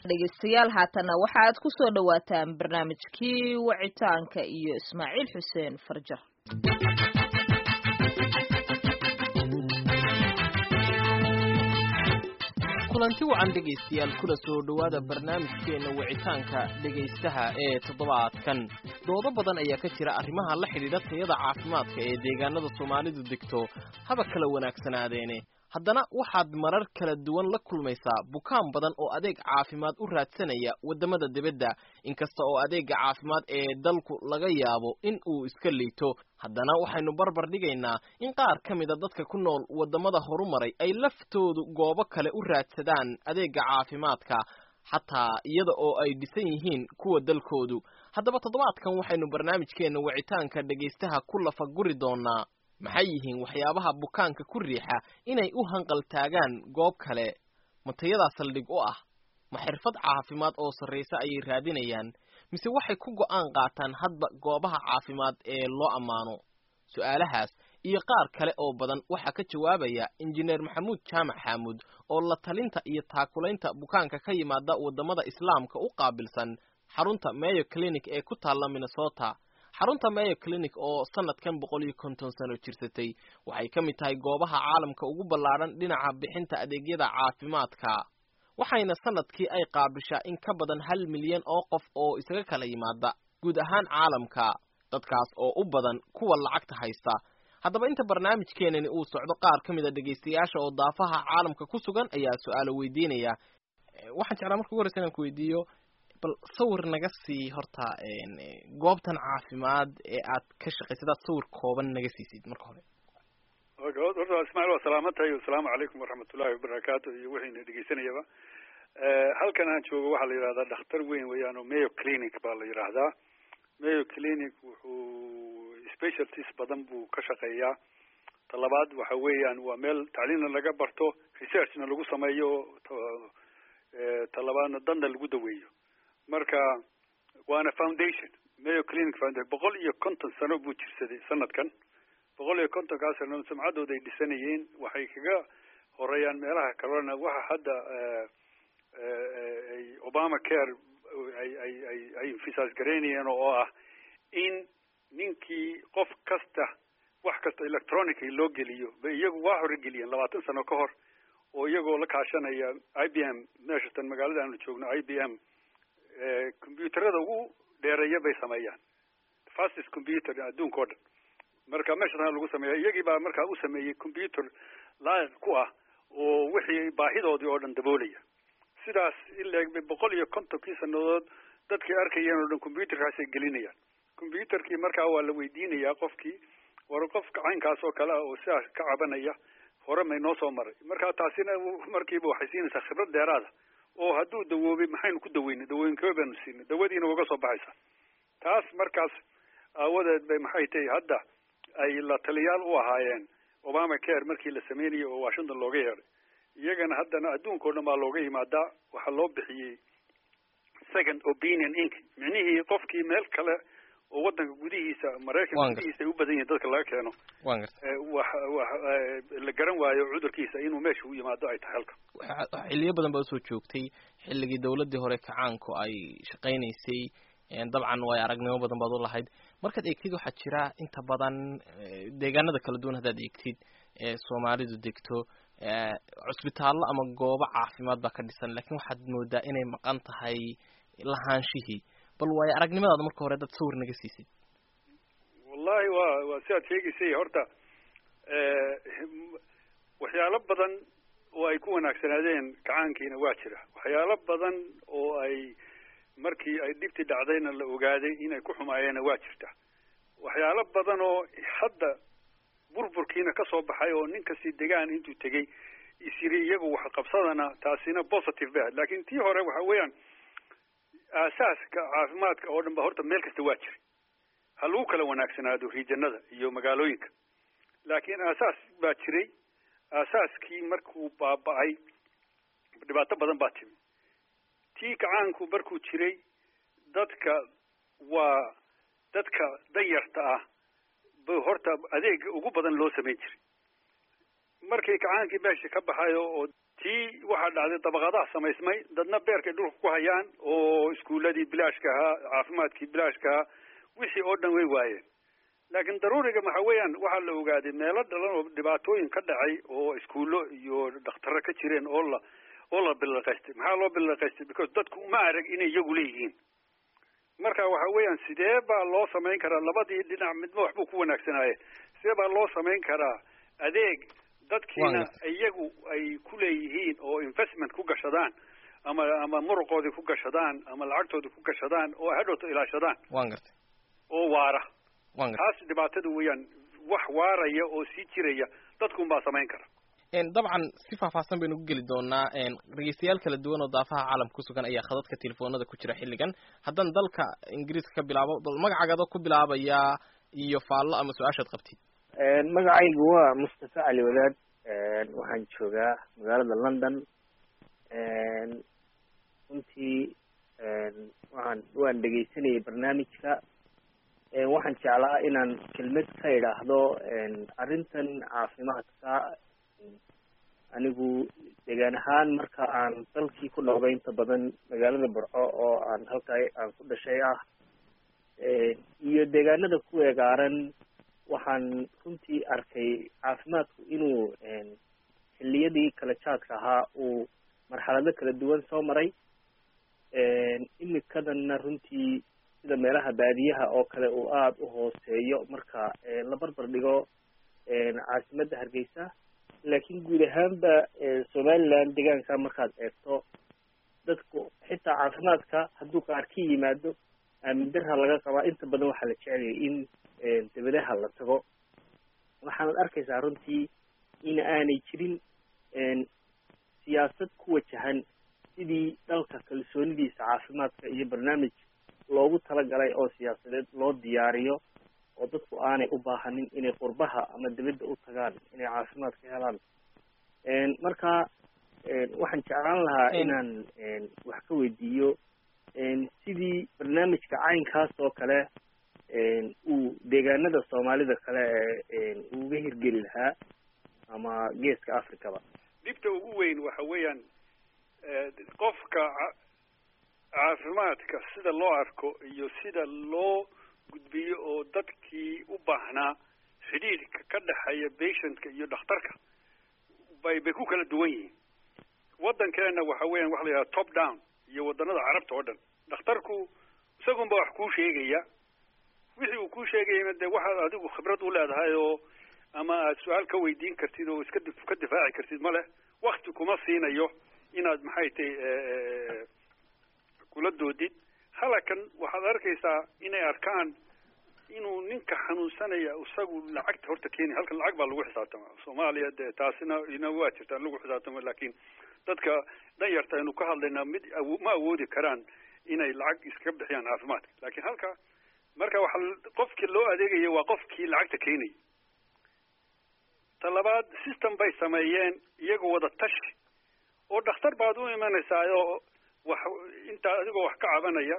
dhegeystayaal haatana waxaad ku soo dhawaataan barnaamijkii wacitaanka iyo Ismaaciil Xuseen Farjar. kulanti wacan dhegeystayaal kula soo dhawaada barnaamijkeena wicitaanka dhegeystaha ee toddobaadkan. doodo badan ayaa ka jira arrimaha la xidhiidha tayada caafimaadka ee deegaanada Soomaalidu degto haba kala wanaagsanaadeen. haddana waxaad marar kala duwan la kulmaysaa bukaan badan oo adeeg caafimaad u raadsanaya wadamada dibadda, inkasta oo adeega caafimaad ee dalku laga yaabo in uu iska liito. haddana waxaynu barbar dhigaynaa in qaar ka mida dadka ku nool wadamada horumaray ay laftoodu goobo kale u raadsadaan adeega caafimaadka, xataa iyada oo ay dhisan yihiin kuwa dalkoodu. haddaba toddobaadkan waxaynu barnaamijkeena wicitaanka dhegaystaha ku lafaguri doonaa maxay yihiin waxyaabaha bukaanka ku riixa inay u hanqal taagaan goob kale. ma tayadaa saldhig u ah? ma xirfad caafimaad oo sarreysa ayay raadinayaan, mise waxay ku go'aan qaataan hadba goobaha caafimaad ee loo ammaano? su'aalahaas iyo qaar kale oo badan waxaa ka jawaabaya injineer Maxamuud Jaamac Xamuud oo la talinta iyo taakulaynta bukaanka ka yimaada wadamada islaamka u qaabilsan xarunta Mayo Clinic ee ku taalla Minnesota. xarunta Mayo Clinic oo sanadkan 150 sano jirsatay waxay ka mid tahay goobaha caalamka ugu ballaaran dhinaca bixinta adeegyada caafimaadka, waxayna sanadkii ay qaabishaa in ka badan 1 milyan oo qof oo isaga kala yimaada guud ahaan caalamka, dadkaas oo u badan kuwa lacagta haysta. haddaba inta barnaamijkeenani uu socdo, qaar ka mid a dhegaystayaasha oo daafaha caalamka ku sugan ayaa su'aalo weydiinaya. waxaan jeclaa marka ugu horreysa inaan ku weydiiyo bal sawir naga sii horta goobtan caafimaad ee aad ka shaqaysid, aad sawir kooban naga siisid marka hore. horta Ismaaciil waa salaamatahay. Assalaamu calaykum waraxmatullaahi wabarakaatuh iyo wixii dhegeysanayaba. halkan aan joogo waxaa la yiraahdaa dhakhtar weyn weeyaan oo Mayo Clinic baa la yiraahdaa. Mayo Clinic wuxuu specialties badan buu ka shaqeeyaa. talabaad waxa weeyaan waa meel tacliinna laga barto, researchna lagu sameeyo, talabaadna dadna lagu daweeyo. marka waana foundation. Mayo Clinic Foundation 150 sano buu jirsaday sanadkan. 150 sano sumcadooda ay dhisanayeen, waxay kaga horeeyaan meelaha kalena. waxa hadda Obama Care ay emphasize gareynayeen oo ah in ninkii qof kasta wax kasta electronic loo geliyo. iyagu waa hore geliyeen 20 sano ka hor, oo iyagoo la kaashanaya IBM meeshatan magaalada aanu joogno. IBM computerada ugu dheereeya bay sameeyaan, fastest computer adduunka oo dhan. marka meeshatan lagu sameeyaa, iyagii baa markaa u sameeyay computer laayiq ku ah oo wixii baahidoodii oo dhan daboolaya. sidaas ilaa 150 sanadood dadkii arkayeen oo dhan computerkaasay gelinayaan. computerkii markaa waa la weydiinayaa qofkii, war qofka caynkaas oo kale oo sidaas ka cabanaya hore may noo soo maray. marka taasina markiiba waxay siinaysaa khibrad dheeraada oo hadduu dawoobay maxaynu ku daweynay, dawooyinkee baanu siinay, dawadiina uga soo baxaysa. taas markaas aawadeed bay maxay tahay hadda ay la taliyaal u ahaayeen Obama Care markii la sameeyay oo Washington looga yeeray. iyagana haddana adduunka oo dhan baa looga yimaadaa. waxaa loo bixiyey second opinion inc. micnihii qofkii meel kale oo wadanka gudihiisa, Mareykanka gudihiisa ay u badan yihiin dadka laga keeno, la garan waayo cudurkiisa inuu meesha u yimaado ay tahay halka. xilliyo badan baa usoo joogtay xilligii dawladdii hore kacaanku ay shaqaynaysay. dabcan way aragnimo badan baad u lahayd. markaad eegtid waxaa jira inta badan deegaanada kala duwan haddaad eegtid ee Soomaalidu degto cusbitaallo ama goobo caafimaad baa ka dhisan, laakiin waxaad moodaa inay maqan tahay lahaanshihii. bal way aragnimadaada marka hore dad sawir naga siisid. wallahi waa sidaad sheegaysay. horta waxyaalo badan oo ay ku wanaagsanaadeen kacaankiina waa jira. waxyaalo badan oo ay markii ay dhibti dhacdayna la ogaaday inay ku xumaayeenna waa jirta. waxyaalo badan oo hadda burburkiina ka soo baxay oo nin kasti degaan intuu tegey isiri iyagu wax qabsadana, taasina positive baa. laakiin tii hore waxa weeyaan aasaaska caafimaadka oo dhan ba horta meel kasta waa jiray. ha lagu kala wanaagsanaado regionada iyo magaalooyinka, laakiin aasaas baa jiray. aasaaskii markuu baaba'ay dhibaato badan baa timi. tii kacaanku markuu jiray dadka danyarta ah horta adeeg ugu badan loo samayn jiray. markii kacaankii meesha ka baxayo oo tii waxaa dhacday dabaqadaha samaysmay dadna beerkay dhulka ku hayaan oo iskuuladii bilaashka ahaa caafimaadkii bilaashka ahaa wixii oo dhan way waayeen laakiin daruuriga waxa weeyaan waxaa la ogaaday meelo dhalan oo dhibaatooyin ka dhacay oo iskuullo iyo dhakhtarro ka jireen oo la bilaqaystay maxaa loo bilaqaystay because dadku uma arag inay iyagu leeyihiin marka waxa weeyaan sidee baa loo samayn karaa labadii dhinac midba waxbuu ku wanaagsanaaye sidee baa loo samayn karaa adeeg dadkiina iyagu ay ku leeyihiin oo investment ku gashadaan ama muruqoodii ku gashadaan ama lacagtoodii ku gashadaan oo hadhowto ilaashadaan oo waara taas dhibaatada weeyaan wax waaraya oo sii jiraya dadku unbaa samayn kara dabcan si faahfaahsan baynu ku geli doonaa dhegeystayaal kala duwan oo daafaha caalamka ku sugan ayaa khadadka telefoonada ku jira xilligan haddaan dalka ingiriiska ka bilaabo magacaaga ku bilaabayaa iyo faallo ama su-aashaad qabtid magacaygu waa Mustafa Ali Wadaad waxaan joogaa magaalada London runtii waan dhegeysanayay barnaamijka waxaan jeclaa inaan kelmad ka idhaahdo arrintan caafimaadka anigu deegaan ahaan marka aan dalkii ku noqday inta badan magaalada Burco oo aan halkaa aan ku dhashay ah iyo deegaanada ku eegaaran waxaan runtii arkay caafimaadku inuu xilliyadii kala jaadka ahaa uu marxalado kala duwan soo maray imikadanna runtii sida meelaha baadiyaha oo kale uu aada u hooseeyo marka la barbar dhigo caasimadda Hargeysa laakiin guud ahaanba Somaliland deegaanka markaad eegto dadku xitaa caafimaadka hadduu qaar ka yimaado aamin darha laga qabaa inta badan waxaa la jeceliyay in dibadaha la tago waxaanad arkaysaa runtii in aanay jirin siyaasad ku wajahan sidii dalka kalsoonidiisa caafimaadka iyo barnaamij loogu talagalay oo siyaasadeed loo diyaariyo oo dadku aanay u baahanin inay qurbaha ama dibadda u tagaan inay caafimaad ka helaan marka waxaan jeclaan lahaa inaan wax ka weydiiyo sidii barnaamijka caynkaas oo kale uu deegaanada Soomaalida kale uga hirgeli lahaa ama geeska Afrikaba dhibta ugu weyn waxa weeyaan qofka caafimaadka sida loo arko iyo sida loo gudbiyo oo dadkii u baahnaa xidhiidhka ka dhaxeeya patientka iyo dhakhtarka bay ku kala duwan yihiin waddankeena waxa weeyaan waxa la yidhaha top down iyo waddanada carabta oo dhan dhakhtarku isagunba wax kuu sheegaya wixii uu kuu sheegayna dee waxaad adigu khibrad u leedahay oo ama aad su-aal ka weydiin kartid oo ka difaaci kartid ma leh wakti kuma siinayo inaad maxay tahay kula doodid halakan waxaad arkaysaa inay arkaan inuu ninka xanuunsanaya isagu lacagta horta keeni halkan lacag baa lagu xisaabtama Soomaaliya dee taasina ina waa jirtaa lagu xisaabtama laakiin dadka danyarta aynu ka hadlaynaa ma awoodi karaan inay lacag iska bixiyaan caafimaadka laakiin halka marka waxa qofkii loo adeegaya waa qofkii lacagta keenay talabaad system bay sameeyeen iyagoo wada tashi oo dhakhtar baad u imanaysaa oo wax inta adigoo wax ka cabanaya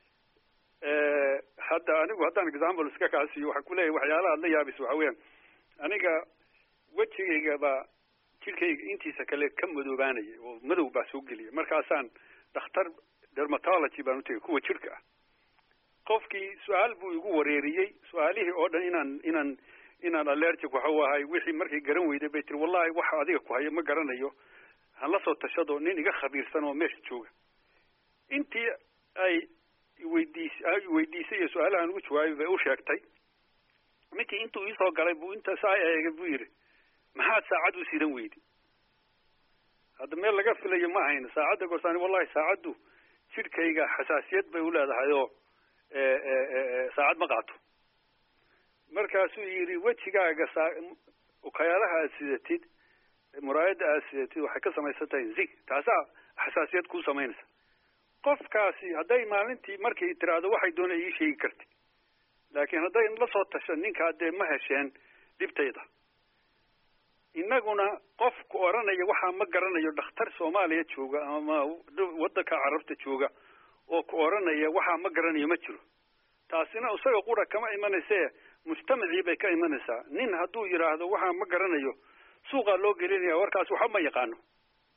haddaan example iska kaasiyo waxaan ku leeyahay waxyaalaha la yaabis waxa weeyaan aniga wejigaygaba jirkayga intiisa kale ka madoobaanaya oo madow baa soo geliya markaasaan dhakhtar dermatology baan u tegay kuwa jirka ah qofkii su-aal buu igu wareeriyey su-aalihii oo dhan inaan allergic waxa u ahay wixii markay garan weyday bay tiri wallahi waxa adiga ku hayo ma garanayo han la soo tashado nin iga khabiirsan oo meesha jooga intii ay weydiisay iyo su-aalahan ugu jawaabay bay u sheegtay ninkii intuu iisoo galay buu inta saa eegay buu yidhi maxaad saacad u sidan weydi hadda meel laga filayo ma ahayn saacadda goorsaani wallahi saacaddu jidhkayga xasaasiyad bay u leedahay oo saacad ma qaato markaasuu yidhi wejigaaga ukayaalaha aad sidatid muraayadda aad sidatid waxay ka samaysan tahay zig taasaa xasaasiyad kuu samaynaysa qofkaasi hadday maalintii markay tiraahdo waxay doona ii sheegi karti laakiin hadday la soo tasha ninkaa dee ma hesheen dhibtayda innaguna qofku odhanaya waxaa ma garanayo dhakhtar Soomaaliya jooga ama waddanka carabta jooga oo ku odhanaya waxaa ma garanayo ma jiro taasina isaga qura kama imanayse mujtamacii bay ka imanaysaa nin hadduu yidhaahdo waxaa ma garanayo suuqaa loo gelinaya warkaas waxa ma yaqaano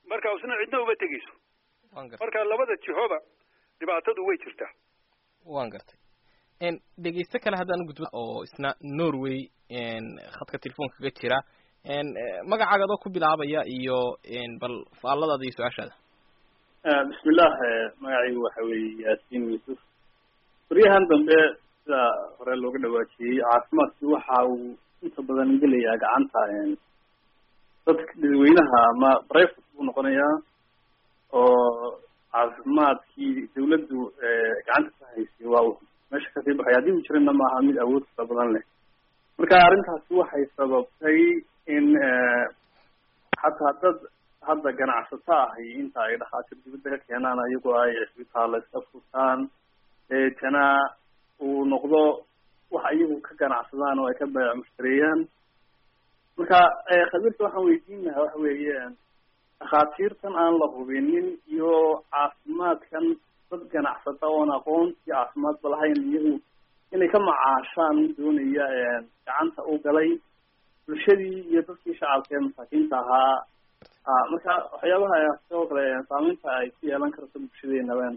marka isna cidna uma tegayso marka labada jihoba dhibaatadu way jirtaa waan gartay dhegeyste kale haddaan gudbo oo isna Norway khadka telefoonka kaga jira magacaaga adoo ku bilaabaya iyo bal faalladaada iyo su-aashaada bismillah magacaygu waxa weeye yaasiin yuusuf guryahan dambe sida hore looga dhawaajiyey caafimaadku waxa uu inta badan gelayaa gacanta dadka dadweynaha ama private buu noqonayaa oo caafimaadkii dawladdu gacanta ka haysay waa uu meesha kasii baxay haddii uu jirana maaha mid awood fara badan leh marka arrintaasi waxay sababtay in xataa dad hadda ganacsato ahi inta ay dhakhaatiir dibadda ka keenaan iyagoo ay cisbitaalla iska furtaan deetana uu noqdo wax iyagu ka ganacsadaan oo ay ka baayac mushtareeyaan marka khabiirta waxaan weydiin lahaa waxa weeye dhakhaatiirtan aan la hubinin iyo caafimaadkan dad ganacsata oon aqoontii caafimaadba lahayn iyagu inay ka macaashaan doonaya gacanta u galay bulshadii iyo dadkii shacabka ee masaakiinta ahaa marka waxyaabaha sidoo kale saameynta ay ku yeelan karto bulshadeena baan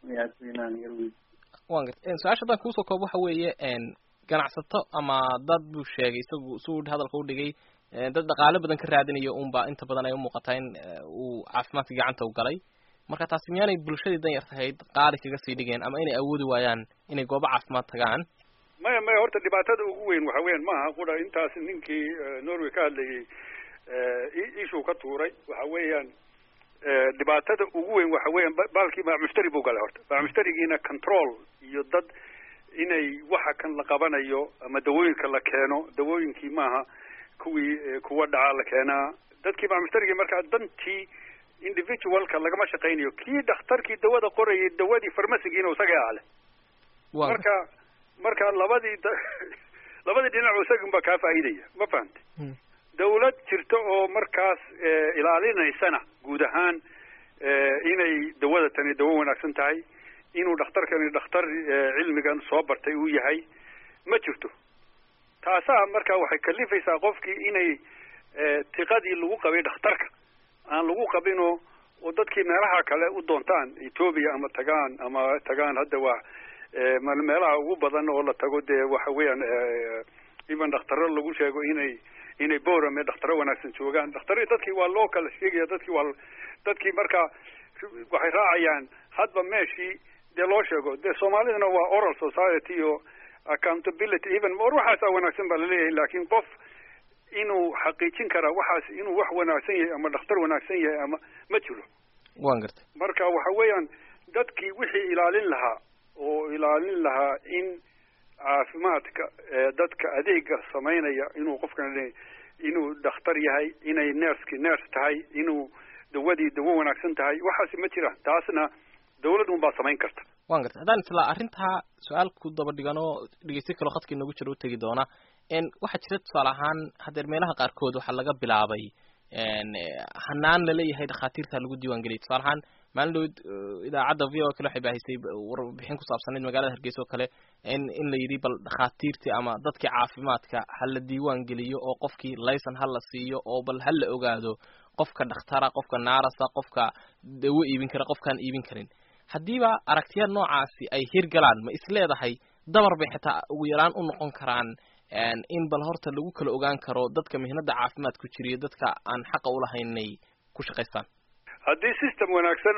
waan gartay su-aasha haddaan kuusoo koob waxa weeye ganacsato ama dad buu sheegay isagu suu hadalka u dhigay dad dhaqaale badan ka raadinayo unba inta badan ay umuuqataa in uu caafimaadka gacanta u galay marka taasi miyaanay bulshadii dan yar tahayd qaali kaga sii dhigeen ama inay awoodi waayaan inay goobo caafimaad tagaan maya horta dhibaatada ugu weyn waxa weyan maaha qura intaas ninkii Norway ka hadlayay ishuu ka tuuray waxa weeyaan dhibaatada ugu weyn waxa weeyaan baalkii baa mushtari buu galay horta baa mushtarigiina control iyo dad inay waxa kan la qabanayo ama dawooyinka la keeno dawooyinkii maaha kuwa dhaca la keenaa dadkii baa mushtariga markaa dantii individualka lagama shaqaynayo kii dhakhtarkii dawada qorayay dawadii farmasigiina isaga aale marka labadii dhinac isagunba kaa faa'iidaya ma fahantay dawlad jirta oo markaas ilaalinaysana guud ahaan inay dawada tani dawo wanaagsan tahay inuu dhakhtarkani dhakhtar cilmigan soo bartay uu yahay ma jirto taasaa marka waxay kalifaysaa qofkii inay tiqadii lagu qabay dhakhtarka aan lagu qabinoo oo dadkii meelaha kale u doontaan Ethiopia ama tagaan hadda waa meelaha ugu badan oo la tago dee waxa weeyaan even dhakhtarro lagu sheego inay boorame dhakhtarro wanaagsan joogaan dadkii waa loo kala sheegaya dadkii marka waxay raacayaan hadba meeshii dee loo sheego dee Soomaalidana waa oral society iyo accountability even waxaasa wanaagsan baa laleeyahay laakiin qof inuu xaqiijin kara waxaas inuu wax wanaagsan yahay ama dhakhtar wanaagsan yahay ama ma jiro waan gartay marka waxa weeyaan dadkii wixii ilaalin lahaa in caafimaadka dadka adeega sameynaya inuu qofkan inuu dhakhtar yahay inay nurse tahay inuu dawadii dawo wanaagsan tahay waxaasi ma jiraan taasna dawladdu baa samayn karta waan gartay haddaan isla arrintaa su-aal ku daba dhiganoo dhegeysta kaloo khadkii noogu jira u tegi doona waxaa jira tusaale ahaan haddeer meelaha qaarkood waxaa laga bilaabay hanaan laleeyahay dhakhaatiirta lagu diiwaan geliyay tusaale ahaan maalin dhaweyd idaacadda v o kale waxay baahisay warbixin ku saabsanayd magaalada Hargeysa oo kale in la yidhi bal dhakhaatiirtii ama dadkii caafimaadka ha la diiwaan geliyo oo qofkii laysan ha la siiyo oo bal ha la ogaado qofka dhakhtara qofka naarasa qofka dawo iibin kara qofkaan iibin karin haddiiba aragtiyaad noocaasi ay hirgalaan ma isleedahay dabar bay xitaa ugu yaraan u noqon karaan in bal horta lagu kala ogaan karo dadka mihnada caafimaad ku jiriyo dadka aan xaqa u lahayn inay ku shaqaystaan haddii system wanaagsan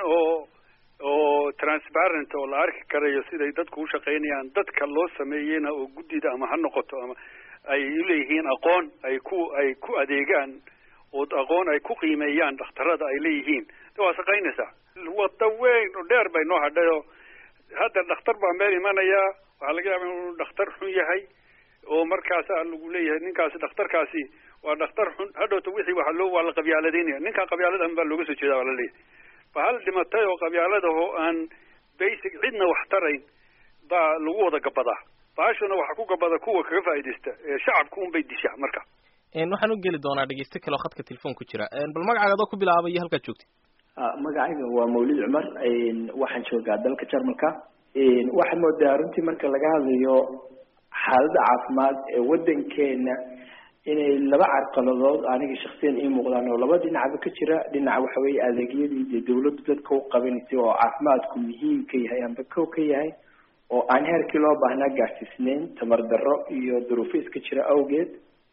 oo transparent oo la arki karayo siday dadku u shaqaynayaan dadka loo sameeyeyna oo guddida ama ha noqoto ama ay leeyihiin aqoon ay ku adeegaan oo aqoon ay ku qiimeeyaan dhakhtarada ay leeyihiin waa shaqaynaysaa wada weyn oo dheer bay noo hadhayo hadda dhakhtar baa meel imanaya waxaa laga yaabaa inuu dhakhtar xun yahay oo markaasaa lagu leeyahay ninkaasi dhakhtarkaasi waa dhakhtar xun hadhowta wixii waa la qabyaaladaynaya ninkaa qabyaaladahan baa looga soo jeedaa waa la leeyahay bahal dhimatay oo qabyaaladaho aan basic cidna wax tarayn baa lagu wada gabadaa bahashuna waxaa ku gabada kuwa kaga faa'iidaysta shacabku unbay dishaa marka waxaan u geli doonaa dhegeyste kale oo khadka telefoon ku jira bal magacaaga adoo ku bilaabay iyo halkaad joogtay magacayga waa Mawlid Cumar waxaan joogaa dalka Jarmalka waxaan moodaa runtii marka laga hadlayo xaaladda caafimaad ee wadankeena inay laba carqaladood aniga shakhsiyan ii muuqdaan oo laba dhinacba ka jira. dhinaca waxa weeye adeegyadii dee dawladdu dadka u qabanaysay oo caafimaadku muhiim ka yahay amba kow ka yahay oo aan heerkii loo baahnaa gaarsiisnayn tamar darro iyo duruufo iska jira awgeed.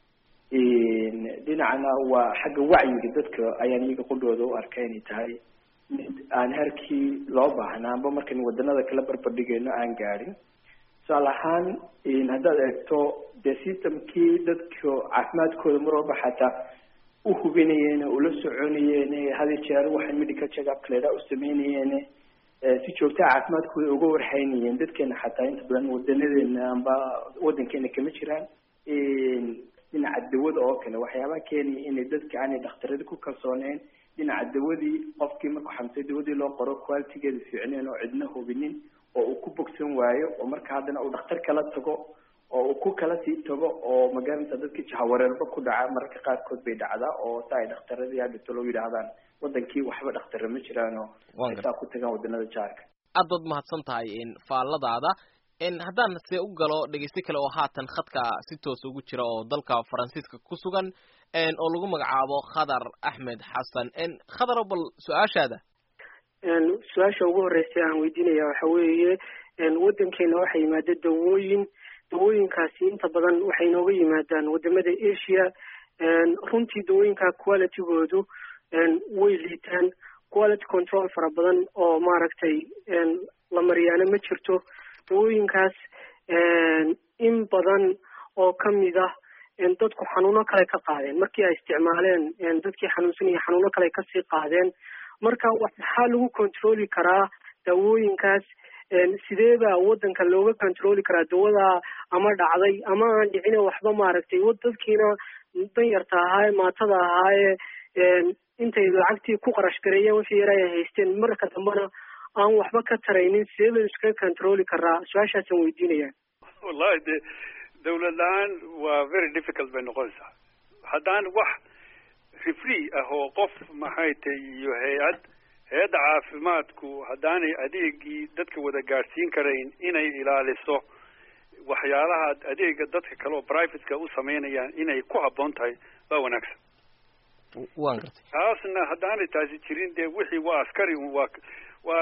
dhinacana waa xagga wacyiga dadka ayaan iyaga qudhooda u arkay inay tahay mid aan heerkii loo baahnaa amba markan wadanada kala barbardhigayno aan gaadhin. tusaale ahaan haddaad eegto dee systemkii dadka caafimaadkooda mar walba xataa u hubinayeen ula soconayeen had iyo jeer waxay medical check-up leedaa u sameynayeen si joogtaa caafimaadkooda uga warhaynayeen dadkeena xataa inta badan wadanadeena amba wadankeena kama jiraan. dhinaca dawada oo kale waxyaabaha keenaya inay dadka aanay dhakhtarada ku kalsooneyn. dhinaca dawadii qofkii markuu xanuunsay dawadii loo qoro qualitygeeda fiicneen oo cidna hubinin oo uu ku bogsan waayo oo marka haddana uu dhakhtar kala tago oo uu ku kala sii tago oo magaranaysa dadkii jahawareerba ku dhaca mararka qaarkood bay dhacdaa oo saa ay dhakhtaradii hadhito loo yidhaahdaan wadankii waxba dhakhtara ma jiraan oo saa ku tagaan wadanada jaarka. aad baad mahadsan tahay faalladaada. haddaan see u galo dhegeyste kale oo haatan khadka si toos ugu jira oo dalka faransiiska ku sugan oo lagu magacaabo Khadar Axmed Xasan. Khadar, bal su-aashaada. su-aasha ugu horreysay aan weydiinaya waxa weeye wadankeena waxaa yimaada dawooyinkaasi inta badan waxay inooga yimaadaan wadamada Asia. runtii dawooyinka qualitygoodu way liitaan. quality control fara badan oo maaragtay la mariyaana ma jirto. dawooyinkaas in badan oo kamid ah dadku xanuuno kale ka qaadeen markii ay isticmaaleen. dadkii xanuunsanaya xanuuno kale kasii qaadeen. marka waxaa lagu controli karaa dawooyinkaas sidee baa wadanka looga controli karaa dawada ama dhacday ama aan dhicina waxba maaragtay dadkiina danyarta ahaaye maatada ahaaye intay lacagtii ku qarash gareeyeen wixii yar ay haysteen marka dambana aan waxba ka taraynin sidee la iskaga controli karaa? su-aashaasaan weydiinaya. wallahi de dawlad la-aan waa very difficult bay noqonaysaa haddaan wax refree ah oo qof maxay tahay iyo hay-adda caafimaadku haddaanay adeegii dadka wada gaadhsiin karayn inay ilaaliso waxyaalaha adeega dadka kale oo privateka u sameynayaan inay ku habboon tahay waa wanaagsan. waan gartay. taasna haddaanay taasi jirin dee wixii waa askari waa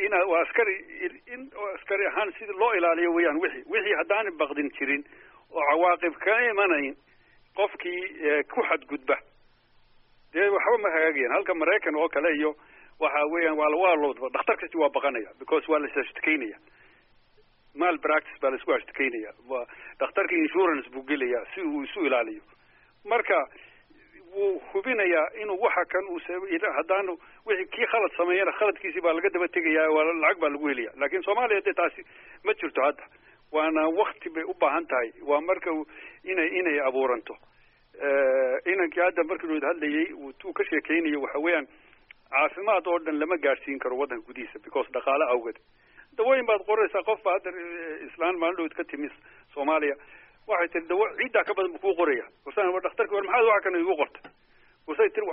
askari ahaan sida loo ilaaliyo weeyaan. wixii haddaanay baqdin jirin oo cawaaqib ka imanayn qofkii ku xadgudba dee waxba ma hagaagayaan. halka Maraykan oo kale iyo waxa weeyaan waa loo dhakhtar kasta waa baqanaya because waa la shaqeynaya mal practice baa la isku ashtakeynaya. waa dhakhtarka insurance buu gelaya si uu isu ilaaliyo. marka wuu hubinayaa inuu waxa kan uu haddaanu wixii kii khalad sameeyana khaladkiisii baa laga daba tegayaa waa lacag baa lagu helaya. laakiin Soomaaliya dee taasi ma jirto hadda. waana wakti bay u baahan tahay. waa marka inay abuuranto. inankii hadda markii loo hadlayay uu ka sheekeynayo waxa weeyaan caafimaad oo dhan lama gaadhsiin karo waddanka gudihiisa because dhaqaale awgeed. dawooyin baad qoraysaa qof baa hadda islaan maalin dhowd ka timi Soomaaliya waxay tiri dawo ciiddaa ka badan buu kuu qoraya. warsan war dhakhtarkii war maxaad waxa kan igu qortay? warsay tiri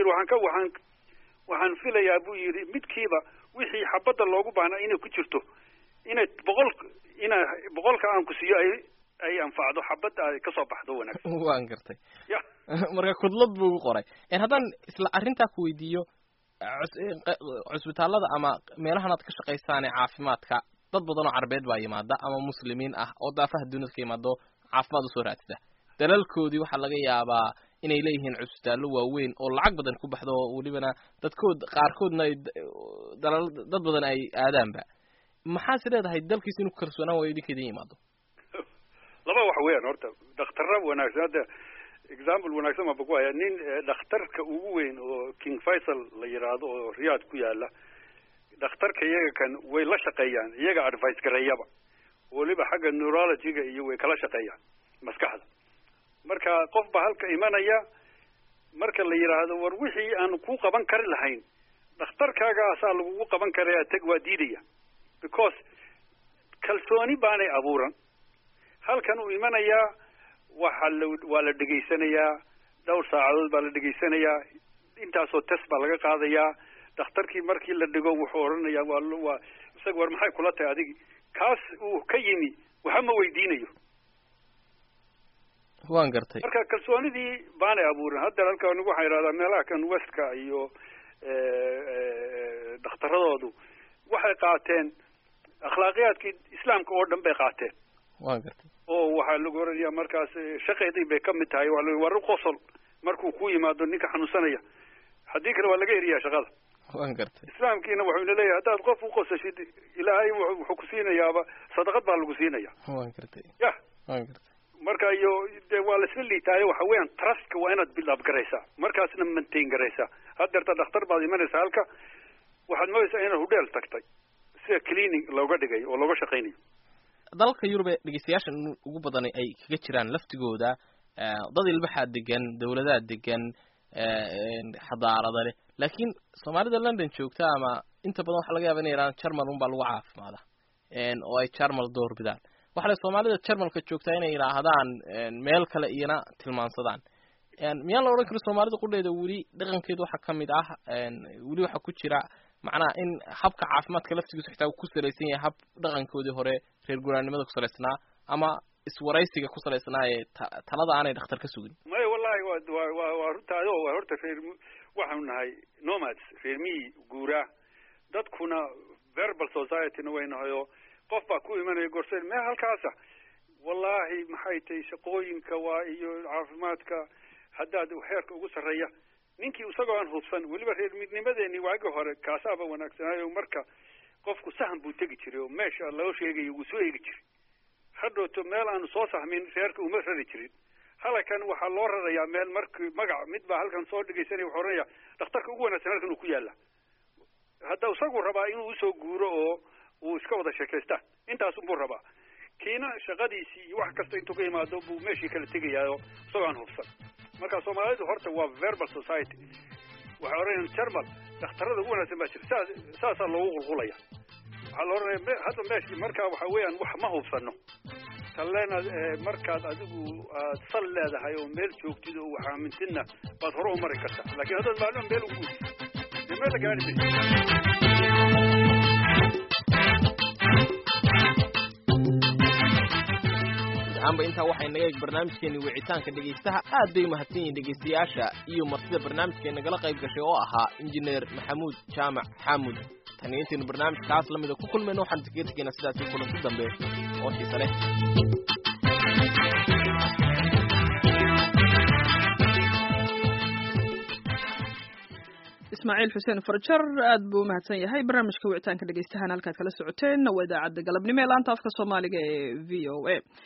waxaan filayaa buu yidhi midkiiba wixii xabadda loogu baahnaa inay ku jirto inay boqolka aan ku siiyo ay anfacdo xabadda ay ka soo baxdo wanaagsan. waan gartay. marka kudlad buu ugu qoray. haddaan isla arrintaa ku weydiiyo cusbitaalada ama meelahan aad ka shaqaysaane caafimaadka dad badan oo carbeed baa yimaada ama muslimiin ah oo daafaha dunida ka yimaado caafimaad usoo raadsada. dalalkoodii waxaa laga yaabaa inay leeyihiin cusbitaallo waaweyn oo lacag badan ku baxdo oo welibana qaarkoodna dad badan ay aadaanba. maxaad is leedahay dalkiisa inuu kalsoonaan waayo idinka idin yimaado? laba wax weeyaan. horta dhakhtarra wanaagsan hadda example wanaagsan baan ku hayaa. nin dhakhtarka ugu weyn oo King Faisal la yiraahdo oo Riyadh ku yaala dhakhtarka iyaga kan way la shaqeeyaan iyaga advice gareeyaba waliba xagga neurology-ga iyo way kala shaqeeyaan maskaxda. marka qof ba halka imanaya marka la yiraahdo war wixii aan ku qaban kari lahayn dhakhtarkaaga asaa lagu qaban karaa tag waa diidaya because kalsooni baanay abuuran. halkan uu imanaya waa la dhegaysanayaa dhowr saacadood baa la dhegaysanayaa intaasoo test baa laga qaadayaa. dhakhtarkii markii la dhigo wuxuu oranayaa waa isaga war maxay kula tahay adigi kaas uu ka yimi waxa ma weydiinayo. waan gartay marka kalsoonidii baanay abuurin hadda halkan waxaan idhahdaa meelaha kan westka iyo dhakhtaradoodu waxay qaateen akhlaaqiyaadkii islaamka oo dhan bay qaateen waan gartay oo waxaa lagu oranayaa markaas shaqeedii bay ka mid tahay war u qosol markuu ku yimaado ninka xanuunsanaya haddii kale waa laga eriyaa shaqada waan gartay islaamkiina wuxuu ina leeyahay haddaad qof u qosashid ilaahay wuxuu ku siinayaaba sadaqad baa lagu siinaya waan gartay ya waan gartay marka iyo de waa la isla liitaayo waxa weeyaan trustka waa inaad build up garaysaa markaasna maintain garaysaa haddeerta dhakhtar baad imanaysaa halka waxaad moodaysaa inaad hudheel tagtay sida cleaning looga dhigay oo looga shaqaynayo dalka yurub ee dhegeystayaasha ugu badan ay kaga jiraan laftigooda dad ilbaxaa degan dawladaha degan xadaarada leh laakiin soomaalida london joogta ama inta badan waxaa laga yaaba inay yidhahdaan jarmal unbaa lagu caafimaada oo ay jarmal door bidaan waxa le soomaalida jarmalka joogtaa inay yidhaahdaan meel kale iyana tilmaansadaan miyaan la odhan karo soomaalida qudheeda weli dhaqankeedu waxaa ka mid ah weli waxaa ku jira macnaha in habka caafimaadka laftigiisu xitaa uu ku salaysan yahay hab dhaqankoodii hore reer guuraanimada ku salaysnaa ama iswaraysiga ku salaysnaa ee talada aanay dhakhtar ka sugin maya wallahi waa runtaado waa horta reer waxaanu nahay nomads reer miyi guuraa dadkuna verbal societyna way nahay oo qof baa ku imanaya gorseen meel halkaasa wallahi maxay tahay shaqooyinka waa iyo caafimaadka haddaad heerka ugu sarreeya ninkii isagoo aan hubsan weliba reer midnimadeeni waagi hore kaasaaba wanaagsanaayo marka qofku sahan buu tegi jiray oo meesha loo sheegayo wuu soo eegi jiray hadhowto meel aanu soo sahmin reerka uma rari jirin halkan waxaa loo rarayaa meel markii magac mid baa halkan soo dhegaysanaya wuxuu oranaya dhakhtarka ugu wanaagsan halkan uu ku yaalla hadda isagu rabaa inuu usoo guuro oo uu iska wada sheekaystaan intaas unbuu rabaa kiina shaqadiisii iyo wax kasta intuu ka imaado buu meeshii kala tegayaayo isagoo aan hubsan marka soomaalidu horta waa verbal society waxay oranayaan jarmal dhakhtarada ugu wanaagsan baa jira saasaa loogu qulqulaya waxaa la oranaya hadda meeshii markaa waxa weeyaan wax ma hubsano talena markaad adigu aad sal leedahay oo meel joogtid oo wax aamintidna baad hore u mari kartaa laakiin haddaad maalin meel ugu dee meel la gaari amba intaa waxay naga eeg barnaamijkeeni wicitaanka dhegaystaha aad bay umahadsan yihiin dhegaystayaasha iyo martida barnaamijkeena nagala qayb gashay oo ahaa injineer maxamuud jaamac xaamud tan iyo intaynu barnaamijkaas lamida ku kulmayno waxaan kaga tegaynaa sidaasi kulanti dambe oo xiise leh ismaaciil xuseen farjar aad buu umahadsan yahay barnaamijka wicitaanka dhegaystahan halkaad kala socoteen waa idaacadda galabnimo ee laanta afka soomaaliga ee v o a